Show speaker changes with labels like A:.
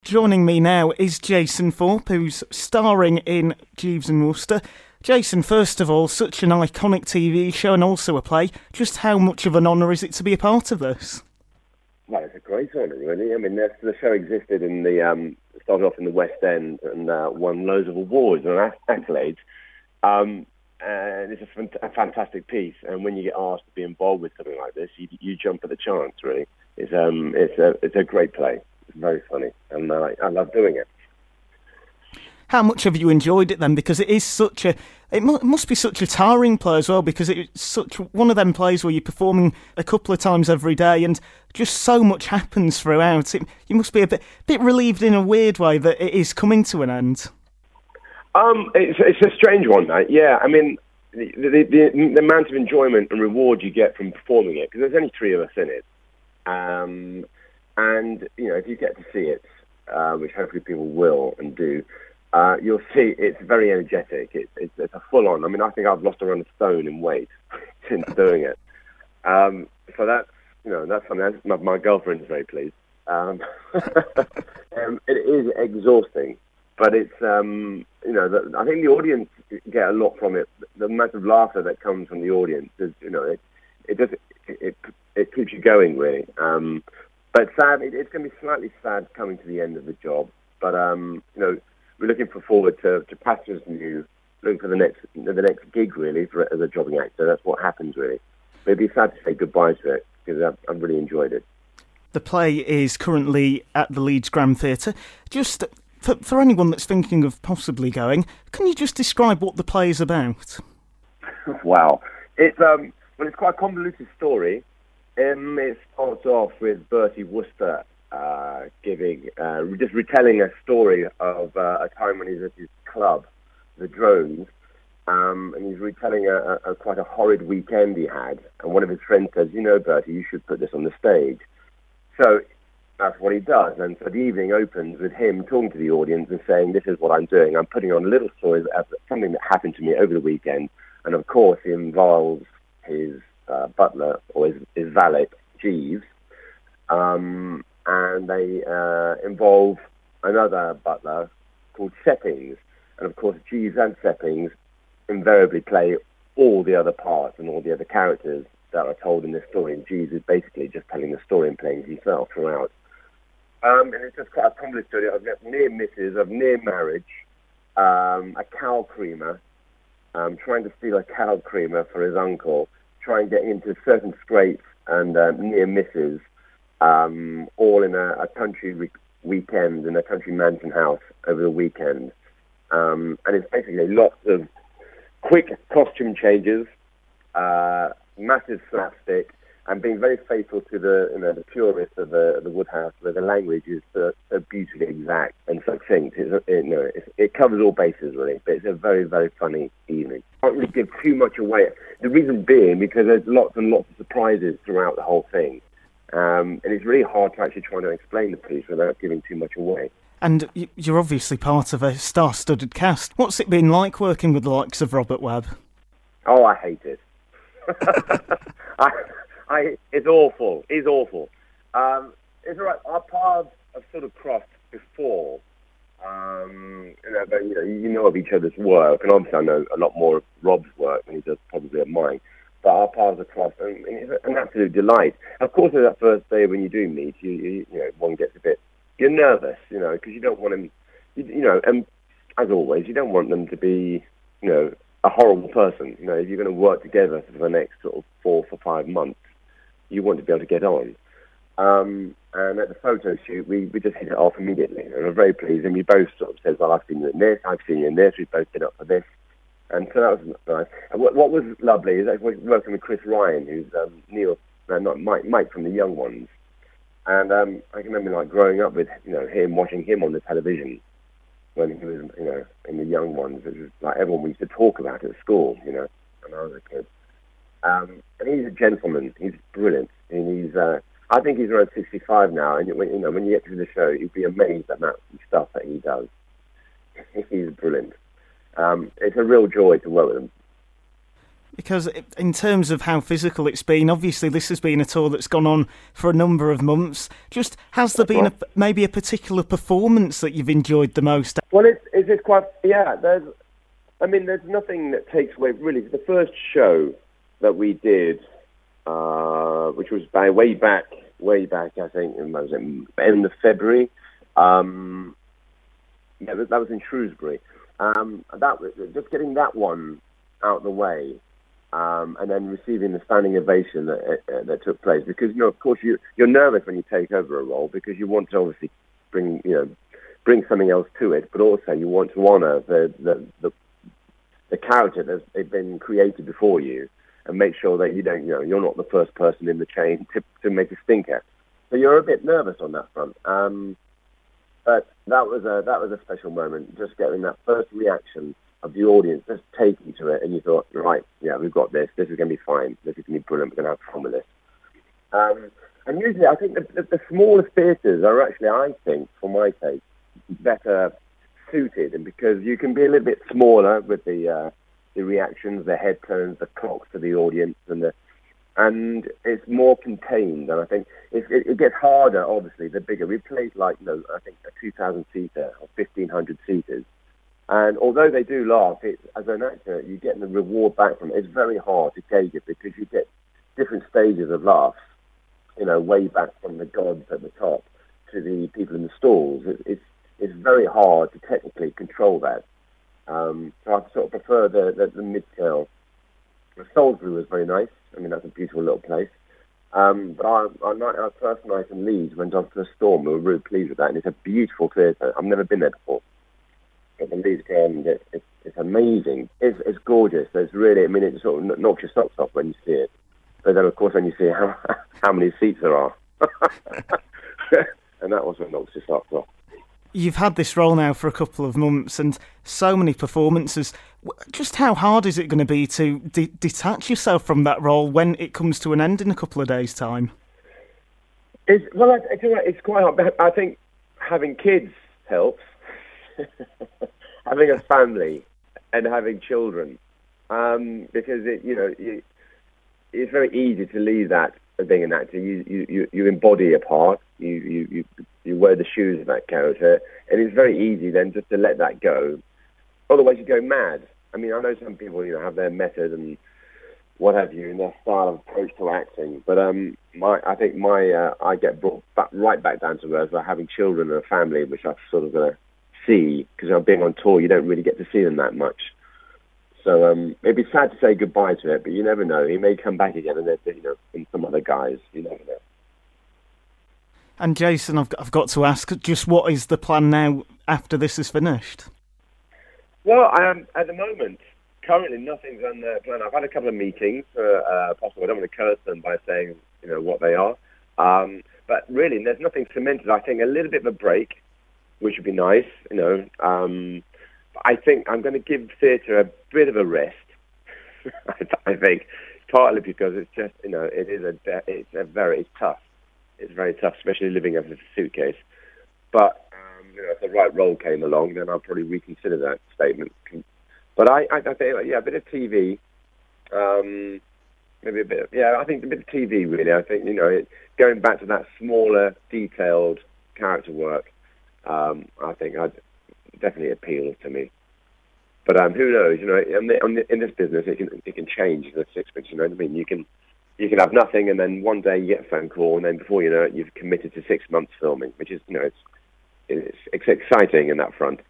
A: Joining me now is Jason Thorpe, who's starring in Jeeves and Wooster. Jason, first of all, such an iconic TV show and also a play. Just how much of an honour is it to be a part of this?
B: Well, it's a great honour, really. I mean, the show existed in started off in the West End and won loads of awards and accolades. And it's a fantastic piece. And when you get asked to be involved with something like this, you jump at the chance, really. It's a great play. It's very funny, and I love doing it.
A: How much have you enjoyed it then? Because it must be such a tiring play as well, because it's such one of them plays where you're performing a couple of times every day and just so much happens throughout. You must be a bit relieved in a weird way that it is coming to an end.
B: It's a strange one, mate. Yeah, I mean, the amount of enjoyment and reward you get from performing it, because there's only three of us in it. And, you know, if you get to see it, which hopefully people will and do, you'll see it's very energetic. It's a full-on. I mean, I think I've lost around a stone in weight since doing it. So that's something. My girlfriend is very pleased. It is exhausting, but it's, I think the audience get a lot from it. The amount of laughter that comes from the audience is, it keeps you going, really. But sad, it's going to be slightly sad coming to the end of the job. But, we're looking forward to Pastures New, looking for the next gig, really, as a jobbing actor. That's what happens, really. But it'd be sad to say goodbye to it, because I've really enjoyed it.
A: The play is currently at the Leeds Grand Theatre. Just for anyone that's thinking of possibly going, can you just describe what the play is about?
B: Wow. It's quite a convoluted story. It starts off with Bertie Wooster just retelling a story of a time when he's at his club, the Drones, and he's retelling a quite a horrid weekend he had. And one of his friends says, Bertie, you should put this on the stage. So that's what he does. And so the evening opens with him talking to the audience and saying, this is what I'm doing. I'm putting on a little story of something that happened to me over the weekend. And of course, it involves his butler, or his valet, Jeeves, and they involve another butler called Seppings. And of course, Jeeves and Seppings invariably play all the other parts and all the other characters that are told in this story. And Jeeves is basically just telling the story and playing himself throughout. And it's just quite a complex story of near misses, of near marriage, a cow creamer, trying to steal a cow creamer for his uncle, trying to get into certain scrapes and near misses, all in a country weekend, in a country mansion house over the weekend. And it's basically lots of quick costume changes, massive slapstick, and being very faithful to the purist of the Woodhouse, where the language is so beautifully exact and succinct. It covers all bases, really, but it's a very, very funny evening. I can't really give too much away. The reason being because there's lots and lots of surprises throughout the whole thing. And it's really hard to actually try to explain the piece without giving too much away. And
A: you're obviously part of a star-studded cast. What's it been like working with the likes of Robert Webb?
B: Oh, I hate it. It's awful. It's awful. It's all right. Our paths have sort of crossed before. But, you know of each other's work, and obviously I know a lot more of Rob's work than he does probably of mine. But our paths have crossed, and it's an absolute delight. Of course, on that first day when you do meet, one gets a bit. You're nervous, because you don't want them. And as always, you don't want them to be, a horrible person. If you're going to work together for the next sort of 4 or 5 months, you want to be able to get on. And at the photo shoot, we just hit it off immediately. And we're very pleased. And we both sort of said, well, I've seen you in this, I've seen you in this, we've both been up for this. And so that was nice. And what was lovely is actually working with Chris Ryan, who's Mike from the Young Ones. And I can remember growing up with him, watching him on the television when he was in the Young Ones. It was like everyone used to talk about it at school, when I was a kid. And he's a gentleman. He's brilliant. And he's I think he's around 65 now. And when you get to the show, you'd be amazed at that stuff that he does. He's brilliant. It's a real joy to work with him.
A: Because in terms of how physical it's been, obviously this has been a tour that's gone on for a number of months. Just, has there been maybe a particular performance that you've enjoyed the most?
B: Well, it's quite, yeah, there's nothing that takes away, really. The first show that we did, which was way back, I think, was it end of February? Yeah, that was in Shrewsbury. That was just getting that one out of the way. And then receiving the standing ovation that took place, because of course you're nervous when you take over a role, because you want to obviously bring something else to it, but also you want to honour the character that's been created before you, and make sure that you're not the first person in the chain to make a stinker. So you're a bit nervous on that front. But that was a special moment, just getting that first reaction of the audience, just taking to it, and you thought, right, yeah, we've got this. This is going to be fine. This is going to be brilliant. We're going to have fun with this. And usually, I think the smaller theatres are actually, I think, for my take, better suited, and because you can be a little bit smaller with the reactions, the head turns, the clocks to the audience, and it's more contained. And I think it gets harder, obviously, the bigger. We played I think a 2,000-seater or 1,500-seaters. And although they do laugh, as an actor, you get the reward back from it. It's very hard to gauge it, because you get different stages of laughs, way back from the gods at the top to the people in the stalls. It's very hard to technically control that. So I sort of prefer the mid-scale. Salisbury was very nice. I mean, that's a beautiful little place. But our first night in Leeds went on to a Storm. We were really pleased with that, and it's a beautiful theatre. I've never been there before. But the Leeds Grand, it's amazing. It's gorgeous. It's really, it sort of knocks your socks off when you see it. But then, of course, when you see how many seats there are, and that was what knocks your socks off.
A: You've had this role now for a couple of months, and so many performances. Just how hard is it going to be to detach yourself from that role when it comes to an end in a couple of days' time?
B: It's quite hard. I think having kids helps. Having a family and having children, because it's very easy to leave that as being an actor. You embody a part. You wear the shoes of that character, and it's very easy then just to let that go. Otherwise, you go mad. I mean, I know some people have their method and what have you, and their style of approach to acting. But I get brought right back down to earth by having children and a family, which I've sort of got to see, because I'm being on tour, you don't really get to see them that much. So it'd be sad to say goodbye to it, but you never know. He may come back again, and in some other guise. You never know.
A: And Jason, I've got to ask, just what is the plan now after this is finished?
B: Well, at the moment, currently nothing's on the plan. I've had a couple of meetings, possible. I don't want to curse them by saying what they are, but really there's nothing cemented. I think a little bit of a break, which would be nice, I think I'm going to give theatre a bit of a rest. I think partly because it's just, it's tough. It's very tough, especially living with a suitcase. But if the right role came along, then I'll probably reconsider that statement. But I think, a bit of TV, maybe a bit. I think a bit of TV really. I think going back to that smaller, detailed character work. I think I'd definitely appeal to me. But who knows? In this business, it can change in 6 months. You know what I mean? You can have nothing, and then one day you get a phone call, and then before you know it, you've committed to 6 months filming, which is it's exciting in that front.